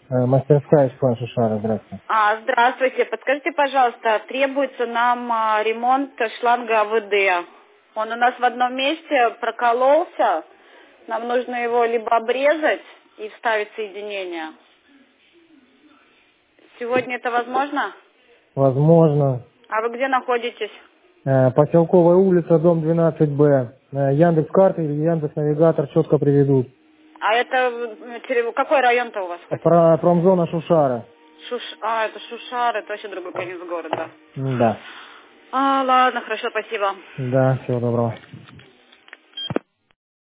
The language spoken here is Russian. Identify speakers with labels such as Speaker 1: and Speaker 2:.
Speaker 1: Мастерская Шпан Шушара, здравствуйте.
Speaker 2: Здравствуйте. Подскажите, пожалуйста, требуется нам ремонт шланга АВД. Он у нас в одном месте прокололся. Нам нужно его либо обрезать и вставить соединение. Сегодня это возможно?
Speaker 1: Возможно.
Speaker 2: А вы где находитесь?
Speaker 1: Поселковая улица, дом 12Б. Яндекс.Карты или Яндекс.Навигатор четко приведут.
Speaker 2: А это какой район-то у вас хоть?
Speaker 1: Промзона Шушара.
Speaker 2: Это Шушар, это вообще другой конец города.
Speaker 1: Да.
Speaker 2: Ладно, хорошо, спасибо.
Speaker 1: Да, всего доброго.